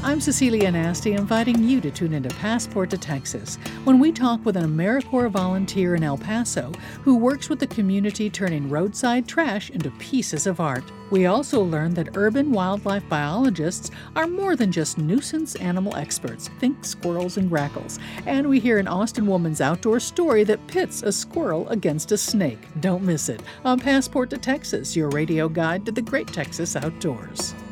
I'm Cecilia Nasty, inviting you to tune into Passport to Texas when we talk with an AmeriCorps volunteer in El Paso who works with the community turning roadside trash into pieces of art. We also learn that urban wildlife biologists are more than just nuisance animal experts. Think squirrels and grackles. And we hear an Austin woman's outdoor story that pits a squirrel against a snake. Don't miss it on Passport to Texas, your radio guide to the great Texas outdoors.